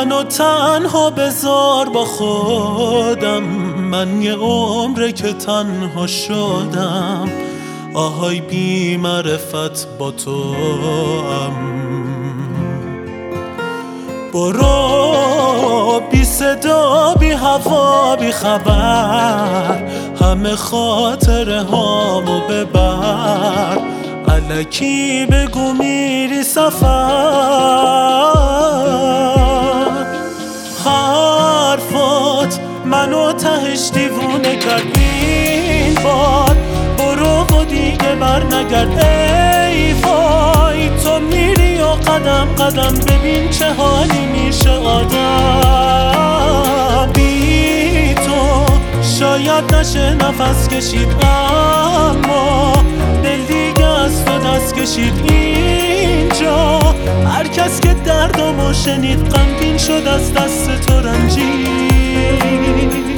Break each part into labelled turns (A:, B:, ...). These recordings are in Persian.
A: منو تنها بذار با خودم، من یه عمره که تنها شدم. آهای بی معرفت با تو برو، بی صدا بی هوا بی خبر، همه خاطره هامو ببر. الکی بگو میری سفر، حرفات منو تهش دیوونه کرد این بار. برو و دیگه بر نگرد ای وای، تو میری و قدم قدم ببین چه حالی میشه آدم. بی تو شاید نشه نفس کشید، اما دل دیگه از تو دست کشید اینجا. هر کس که دردمو شنید غمگین شد از دست تو رنجید.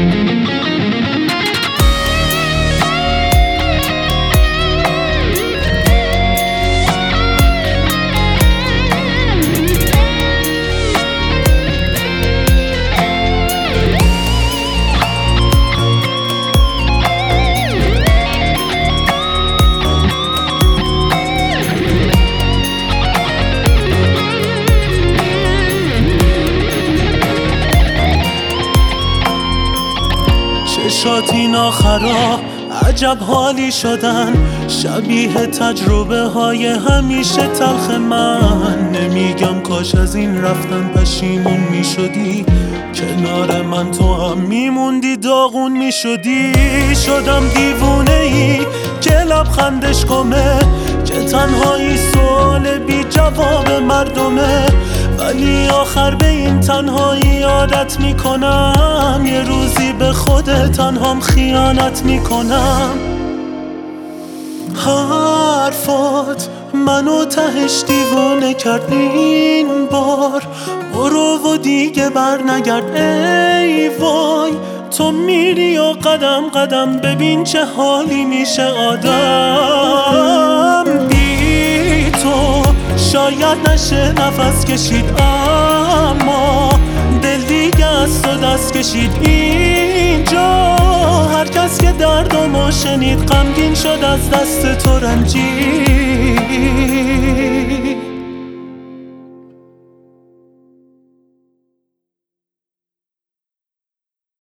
A: چشات این آخرا عجب حالی شدن، شبیه تجربه های همیشه تلخ من. نمیگم کاش از این رفتن پشیمون میشدی، کنار من تو هم میموندی داغون میشدی. شدم دیوونه ای که لبخندش گمه، که تنهایی سوال بی جواب مردمه. ولی آخر به این تنهایی عادت میکنم، یه روزی به خود تنهام خیانت میکنم. حرفات منو تهش دیوونه کرد این بار. برو و دیگه بر نگرد ای وای، تو میری و قدم قدم ببین چه حالی میشه آدم. بی تو شاید نشه نفس کشید، اما دل دیگه از تو دست کشید اینجا. هر کس که دردمو شنید غمگین شد از دست تو رنجید.